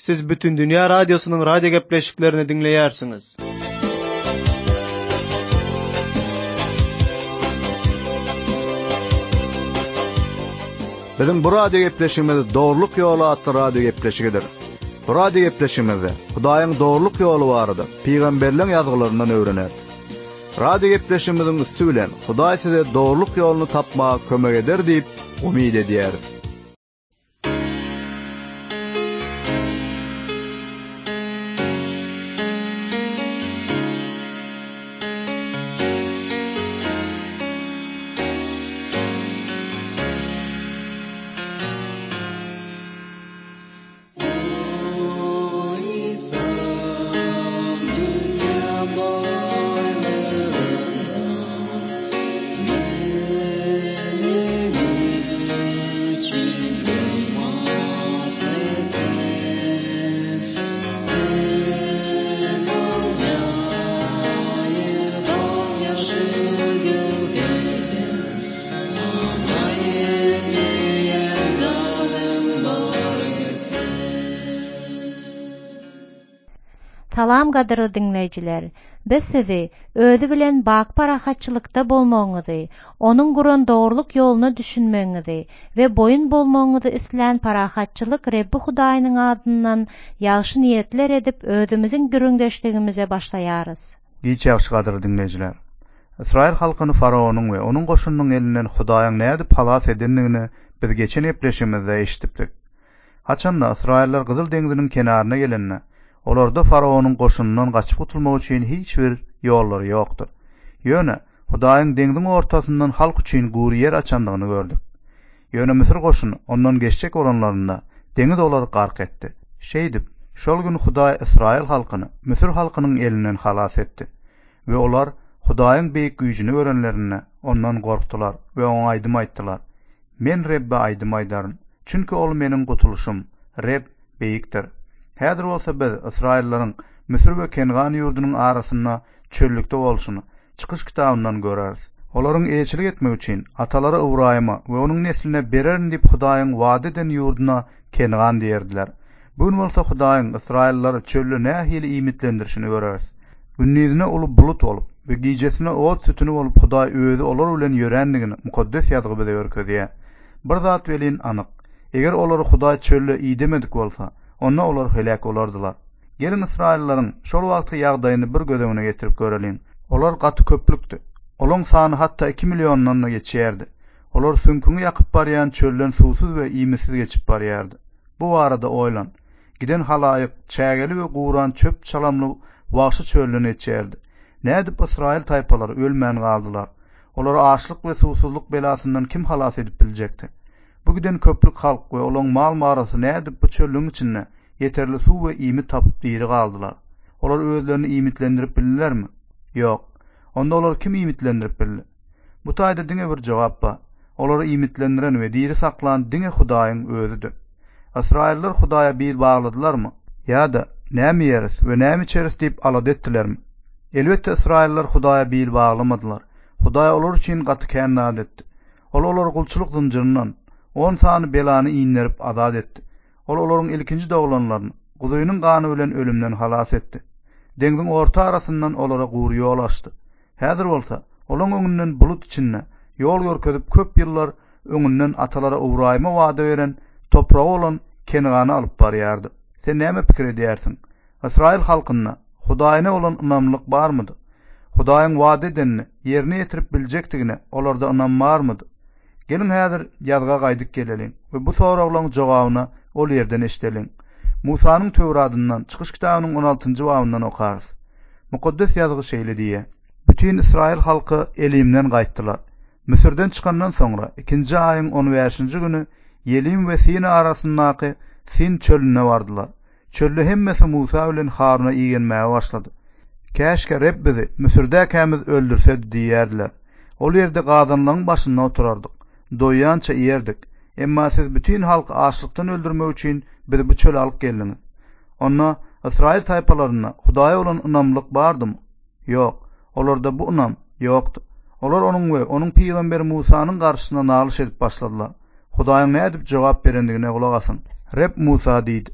Siz bütün dünya radyosunun radyo gepleşiklerini dinleyersiniz. Bizim bu radyo gepleşigimiz Doğruluk Yolu adlı radyo gepleşigidir. Bu radyo gepleşigimizde Hudaýyň doğruluk ýoly barada peýgamberliň ýazgylaryndan öwrenýär. Radyo gepleşigimizin üstü bilen Hudaý size doğruluk ýoluny tapmaga kömek eder diýip umyt edýär. Salam gadyrly dinleýijiler. Biz sizi özü bilen bak parahatçylykda bolmagyňyzy, onuň guran dogruluk ýoluny düşünmeňizi we boyun bolmagyňyzy isleýän parahatçylyk Rebbi Hudaýynyň adyndan ýagşy niýetler edip özümiziň gürüňdeşligimize başlaýarys. Giýçäňiz gadyrly dinleýijiler. Israil halkyny Faraonyň we onuň goşunynyň elinden Hudaýyň näde halas edendigini biz geçen epleşimizde eşitdik. Haçanda Israiller Gyzyl deňziniň kenaryna gelenine olarda Faraonyň goşunundan gaçyp gutulmak üçin hiç bir ýollary ýokdur. Ýöne Hudaýyň deňziň ortasyndan halk üçin gury ýer açandygyny gördük. Ýöne Misir goşuny ondan geçjek olanlarynda deňiz olary gark etdi. Şeýdip, şol gün Hudaý Israil halkyny Misir halkynyň elinden halas etdi we olar Hudaýyň beýik güýjüni görenlerine ondan gorkdular we oňa aýdym aýtdylar. Men Rebbe aýdym aýdaryn, çünki ol meniň gutuluşum, Reb beýikdir. Häzir bolsa biz Israillaryň Misir we Kengan ýurdunyň arasynda çöllükde bolşuny çykyş kitabyndan göreriz. Olaryň eýçilik etmek üçin atalary Ibraýyma we onuň nesline bererin diýip Hudaýyň wada eden ýurduna Kengan diýerdiler. Bugün bolsa Hudaýyň Israillary çölle nähili iýmitlendirişini göreriz. Günnizine ulup bulut olup we gijesine ot sütüni olup Hudaý özi olar bilen ýörendigini mukaddes ýazgy bize görkezýär. Bir zat welin anyk. Eger olary Hudaý çölle iýdemedik bolsa, onda olar helak olardylar. Gelin Israillaryň şol wagtky ýagdaýyny bir gözegine getirip görelim. Olar gaty köplükdi. Olaň sany hatda 2 milyondan geçýärdi. Olar sünküňi ýakyp barýan çölden suwsuz we iýmisiz geçip barýardy. Bu arada oýlan, giden halaýyk çägeli we guran çöp çalamly wagşy çölden geçýärdi. Nädip Israil taýpalary ölmän galdylar. Olar açlyk we suwsuzluk belasyndan kim halas edip biljekdi? Bu giden köplük halk we olaň mal marasy nädip bu çöllüň içinde yeterli suw we iýmit tapyp diýri galdylar. Olar özlerini iýmitlendirip bildilermi? Ýok. Onda olar kim iýmitlendirip bildi? Bu taýda diňe bir jogap bar. Olary iýmitlendiren we diýri saklan diňe Hudaýyň özüdir. Israiller Hudaýa bir bagladylarmy? Ýa-da näme ýeris we näme içeris diýip alad etdilermi? Elbetde Israiller Hudaýa bir baglamadylar. Hudaý olar üçin gaty känna etdi. Olar gulçuluk zynjyryndan 10 sany belany iňlerip azad etdi. Olaryň ilkinji doglanlaryny Gudaýynyň gany bilen ölümden halas etdi. Deňziň orta arasyndan olara gury ýol açdy. Häzir bolsa, olaň öňünden bulut içinde ýol görkezip köp ýyllar öňünden atalara Ibraýyma wada beren topragy olan Kengany alyp barýardy. Sen näme pikir edýärsiň? Israil halkyna Hudaýyna olan ynamlyk barmydy? Hudaýyň wada edenini ýerine ýetirip biljekdigine olarda ynam barmydy? Gelin häzir ýazga gaýdyp gelelim we bu soragyň jogabyna ol ýerden eşiteliň. Musanyň Tewratyndan çykyş kitabynyň 16-njy babynden okarys. Mukaddes ýazgy şeýle diýär. Bütün Israil halky Elimden gaýtdylar. Misirden çykandan soňra 2-nji aýyň 15-nji güni Elim we Sina arasyndaky Sin çölüne bardylar. Çölle hemmesi Musa bilen Haruna iýenmäge başlady. Käşke Reb bizi Misirde kämiz öldürsedi diýerdiler. Ol ýerde gazanlaryň başynda oturardyk. Doýança ýerdik. Emma siz bütün halky açlykdan öldürmek üçin bizi bu çöle alyp geldiňiz. Onda Israil taýpalaryna Hudaýa olan ynamlyk bardymy? Ýok. Olarda bu ynam ýokdy. Olar onuň we onuň peýgamberi Musanyň garşysyna nalyş edip başladylar. Hudaýyň nädip jogap berendigine gulak asyň. Reb Musa diýdi.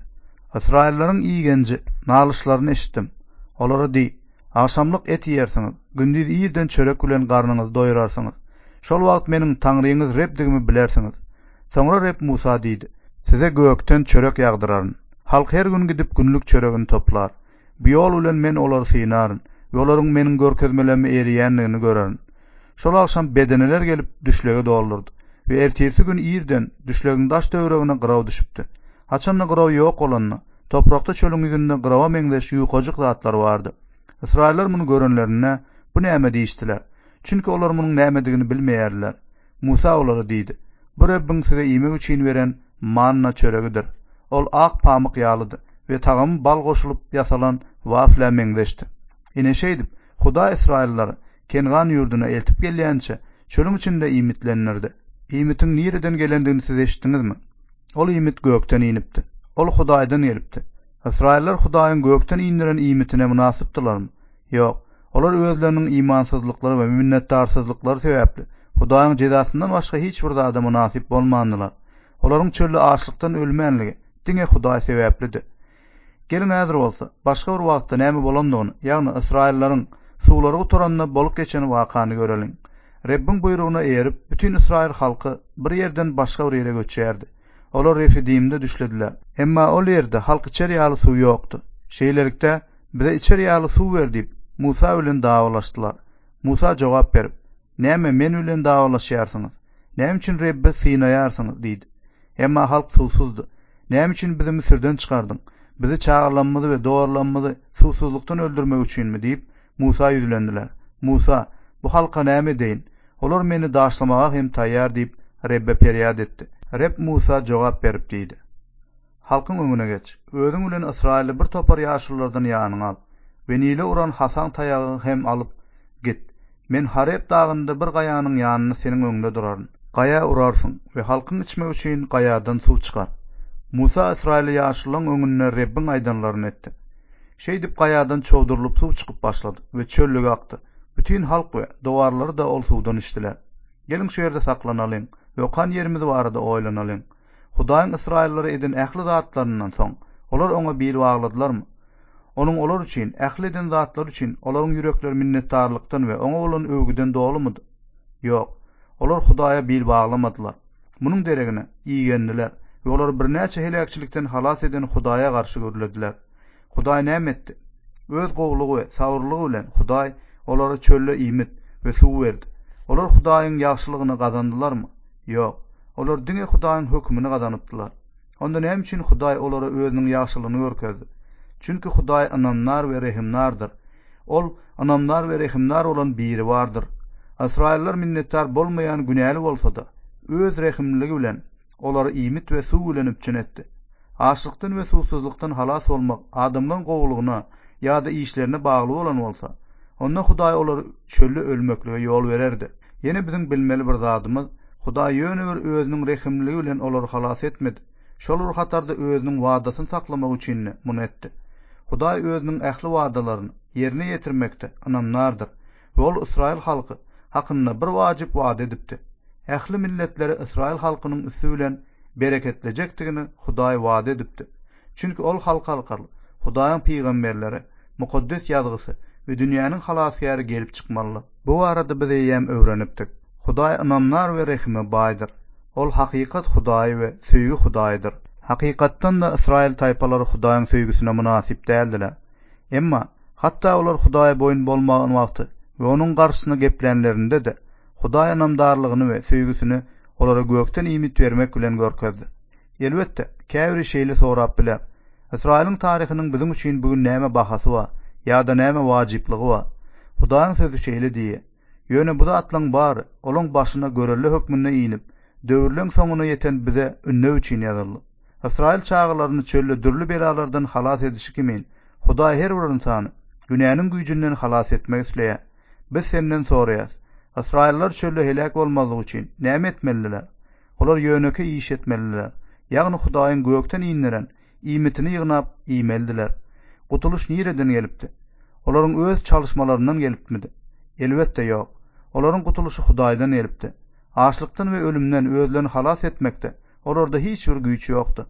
İsraillerin iýgenji nalyşlaryny eşitdim. Olara di: "Aşamlyk et ýersiňiz, gündüz ýerden çörek bilen garnyňyzy doýurarsyňyz. Şol wagt meniň Taňryňyz Rebdigimi bilersiňiz." Soňra Reb Musa diýdi: "Size gökden çörek ýagdyraryn. Halk her gün gidip günlük çöregini toplar. Bu ýol bilen men olary syýnaryn we olaryň meniň görkezmelerimi eriýänligini görerin." Şol akşam bedeneler gelip düşlege doldurdy we ertesi gün ýerden düşlegiň daş döwregine gyraw düşüpdi. Haçanna gyraw ýok bolanyna, toprakda çölüň ýüzünde gyrawa meňdeş ýuwkajyk zatlar bardy. Israiller muny görenlerine bu näme diýişdiler? Çünki olar munyň nämedigini bilmeýärler. Musa olara diýdi: "Bu Rabbiň size ýemek üçin beren manna çöregidir. Ol ak pamyk ýalydy we tagamy bal goşulyp ýasalan wafla meňdeşdi." Ine şeýdip, Huda Israillary Kengan ýurduna eltip gelýänçe çölüň içinde imitlenirdi. İmitin nireden gelendigini siz eşitdiňizmi? Ol imit gökten inipdi. Ol Hudaýdan gelipdi. Israiller Hudaýyň gökten indiren imitine munasypdylarmy? Ýok. Olar özleriniň imansyzlyklary we minnetdarsyzlyklary sebäpli Hudaýyň jezasyndan başga hiç bir zada munasip bolmandylar. Olaryň çölde açlykdan ölmänligi diňe Hudaý sebäplidi. Gelin häzir bolsa, başga bir wagtda näme bolandygyny, ýagny Israillerin suwlary gutaranyna bolup geçen wakany göreliň. Rabbin buyrugyna erip, bütün Israil halky bir ýerden başga bir ýere göçýärdi. Olar Refidimde düşlediler. Emma ol ýerde halk içeri ýaly suw ýokdy. Şeýlelikde bize içeri ýaly suw ber diýip Musa bilen dawalaşdylar. Musa jogap berip: "Näme men bilen dawalaşýarsyňyz? Näme üçin Rabbe synaýarsyňyz?" diýdi. Emma halk suwsuzdy. "Näme üçin bizi Misirden çykardyň? Bizi çağırlanmady we doğrulanmady suwsuzlukdan öldürmek üçinmi?" diýip Musa ýüzlendiler. Musa: "Bu halka näme deýin? Olar meni daşlamaga hem taýýar" diýip Rabbe perýad etdi. Reb Musa jogap berip diýdi: "Halkyň öňüne geç. Özüň bilen Israili bir topar ýaşurlardan ýanyňa al. We Nile uran Hasan taýagy hem alyp git. Men Harep dagynda bir gaýanyň ýanyna seniň öňünde duraryn. Gaýa urarsyň we halkyň içmek üçin gaýadan suw çykar." Musa Israili ýaşurlaryň öňünde Rabbiň aýdanlaryny etdi. Şeýdip gaýadan çowdurylyp suw çykyp başlady we çöllüge akdy. Bütün halk we dowarlary da ol suwdan içdiler. "Gelin şu ýerde saklanalyň we kan ýerimiz barada oýlanalyň. Hudaýyň Israillary eden ähli zatlarynyň soň olar oňa bir bagladylarmy? Onuň olar üçin, ähli eden zatlar üçin olaryň ýürekleri minnetdarlykdan we oňa bolan övgüden dolumydy? Ýok. Olar Hudaýa bir baglamadylar. Munyň deregine iýgendiler we olar bir näçe helakçylikden halas eden Hudaýa garşy görülediler. Hudaý näme etdi? Öz gowlugy we sabrlygy bilen Hudaý olara çölle imit we suw berdi. Olar Hudaýyň ýagşylygyny gazandylarmy? Ýok. Olar diňe Hudaýyň hökmüni gazanypdylar. Onda näme üçin Hudaý olara özüniň ýagşylygyny görkezdi? Çünki Hudaý anamnar we rehimnardyr. Ol anamnar we rehimnar olan biri bardyr. Israiller minnetdar bolmaýan günäli bolsa-da, öz rehimligi bilen olary imit we suw bilen üpçünetdi. Açlykdan we suwsuzlukdan halas bolmak adamlaryň gowlugyna ýa-da işlerine bagly bolan bolsa, onda Hudaý olary çölde ölmeklige ýol bererdi. Ýene biziň bilmeli bir zadymyz, Hudaý ýöne bir özüniň rehimligi bilen olary halas etmedi. Şol hatarda özüniň wadasyny saklamak üçin muny etdi. Hudaý özüniň ähli wadalaryny ýerine ýetirmekde anamnardyr. Ol Israil halky hakynda bir wajyp wada edipdi. Ähli milletleri Israil halkynyň üstü bilen bereketlejekdigini Hudaý wada edipdi. Çünki ol halk arkaly Hudaýyň peýgamberleri, mukaddes ýazgysy we dünýäniň halasyary gelip çykmaly. Bu arada biz ýem öwrenipdik. Hudaý anamnar we rehime baýdyr. Ol hakykat Hudaý we söýgü Hudaýdyr. Hakykatdan da Israil taýpalary Hudaýyň söýgüsine munasip däldiler. Emma hatta olar Hudaýa boyun bolmagan wagty we onuň garşysyna geplenlerinde de Hudaý anamdarlygyny we söýgüsini olara gökden imit bermek bilen görkezdi. Elbetde, käbir şeýle sorap biler. Israiliň taryhynyň bizim üçin bugün näme bahasy bar, ýa-da näme wajyplygy bar? Hudaýyň sözü şeýle diýe: "Ýöne bu zatlaryň bary olaň başyna göreli hökmüne iňip, döwürleň soňuna ýeten bize ünne üçin ýazyldy." Israil çağlaryny çölle dürli belalardan halas edişi kimin, Hudaý her bir insany günäniň güýjünden halas etmek isleýär. Biz senden soraýas. Israiller çölle helak bolmalygy üçin näme etmeliler? Olar ýöneke iş etmeliler. Ýagny Hudaýyň gökden indiren imitini ýygnap iýmeldiler. Gutuluş nireden gelipdi? Olaryň öz çalışmalaryndan gelipmidi? Elbetde ýok. Olaryň gutuluşy Hudaýdan gelipdi. Açlykdan we ölümden özlerini halas etmekde olarda hiç bir güýç ýokdy.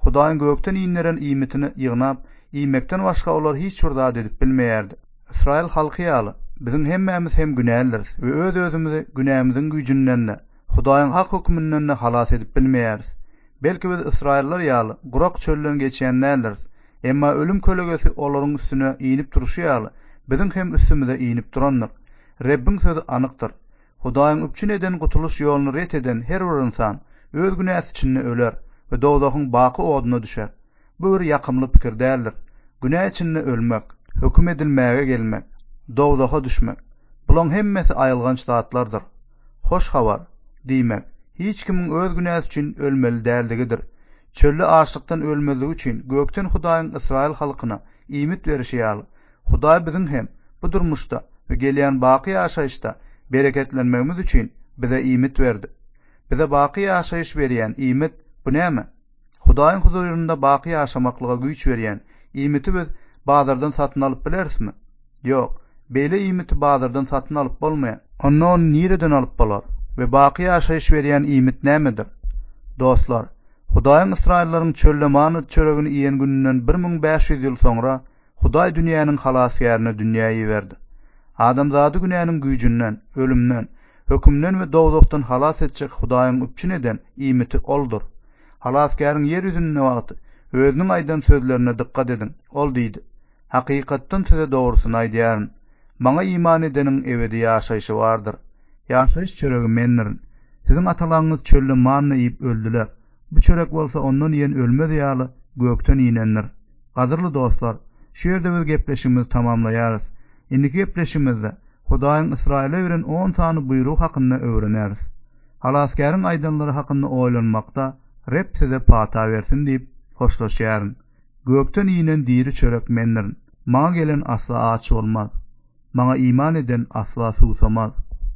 Hudaýyň gökden iýnleren iýmitini ýygnap, iýmekden başga olar hiç bir zat edip bilmeýärdi. Israil halky ýaly, biziň hemmämiz hem günälleriz we öz-özümizi günämiziň güýjünden, Hudaýyň hak hukmyndan halas edip bilmeýäris. Belki biz Israillar ýaly gurak çölden geçýänleriz. Emma ölüm kölegesi olaryň üstüne iýnip duruşy ýaly, biziň hem üstümize iýnip duranlar. Rabbiň sözü anykdyr. Hudaýyň üpçün eden gutuluş ýoluny ret eden her bir insan öz günäsi üçin öler we dozagyň baky oduna düşer. Bu bir ýakymly pikir däldir. Günä üçin ölmek, hökm edilmäge gelmek, dozaga düşmek. Bulan hemmesi aýylganç zatlardyr. Hoş habar diýmek, hiç kimiň öz günäsi üçin ölmeli däldigidir. Çölde açlykdan ölmezligi üçin gökten Hudaýyň Israil halkyna iýmit berişi ýaly. Hudaý biziň hem bu durmuşda we gelýän baky ýaşaýyşda bereketlenmegimiz üçin bize iýmit berdi. Bize baky ýaşaýyş berýän iýmit bu näme? Hudaýyň huzurynda baky ýaşamaklyga güýç berýän iýmiti biz bazardan satyn alyp bilerismi? Ýok, beýle iýmiti bazardan satyn alyp bolmaýar. Onu nireden alyp bolar we baky ýaşaýyş berýän iýmit nämedir? Dostlar, Hudaýyň Israillaryň çöllemany çöregini iýen günden 1500 ýyl soňra Hudaý dünýäniň halasgärini dünýäyi berdi. Adamzady günäniň güýjünden, ölümden, hökümden we dowlukdan halas etjek Hudaýyň üpçün eden iýmiti oldur. Halasgäriň ýer ýüzüne wagty özüniň aýdan sözlerine dikkat edin. Ol diýdi: "Hakykatdan size dogrusyny aýdýaryn. Maňa iman edeniň ebedi ýaşaýşy bardyr. Ýaşaýyş çöregi mendirin. Siziň atalaryňyz çölde manna ýyp öldüler. Bu çörek bolsa ondan ýen ölmez ýaly gökten iýnenler." Gadyrly dostlar, şu ýerde biz gepleşigimizi tamamlaýarys. Indiki gepleşigimizde Hudaýyň Israile beren 10 tany buyruk hakynda öwrenäris. Halasgäriň aýdanlary hakynda oýlanmakda Rep size pata versin diýip hoşlaşýaryn. Gökten iýnen diri çörek mendirin. Maňa gelen asla aç bolmaz. Maňa iman eden asla susamaz.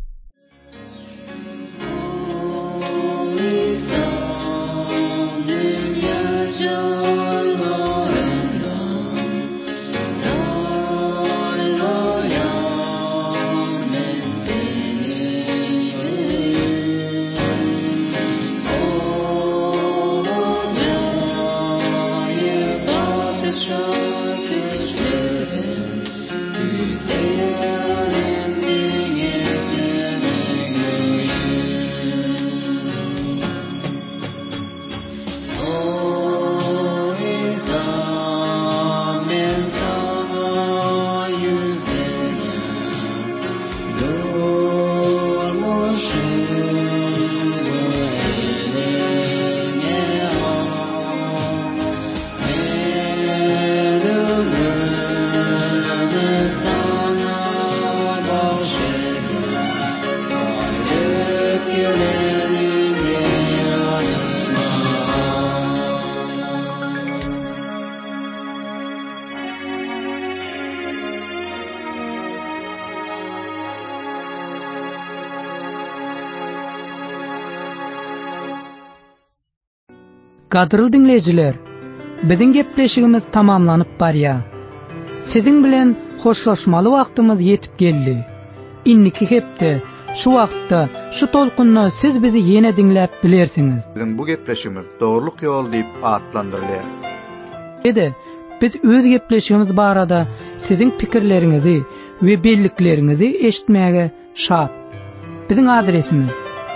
Gadyrly dinleyijiler, biziň gepleşigimiz tamamlanyp barýar. Siziň bilen hoşlaşmaly wagtymyz ýetip geldi. Inniki hepde, şu wagtda, şu tolkunna siz bizi ýene dinläp bilersiňiz. Biziň bu gepleşigimiz dogrulyk ýol diýip atlandyrylýar. Ede, biz öz gepleşigimiz barada siziň pikirleriňizi we belliklerinizi eşitmäge şat. Biziň adresimiz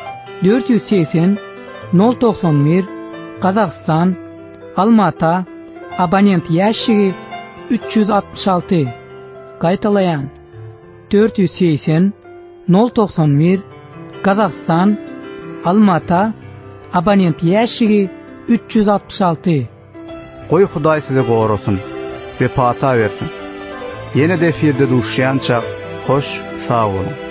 480 091 Kazakistan, Almata, abonent ýaşygy 366. Gaýtalaýan 480 091 Kazakistan, Almata, abonent ýaşygy 366. Goý Hudaý size gorasun we pata bersin. Ýene de efirde duşýança hoş, sag bolun.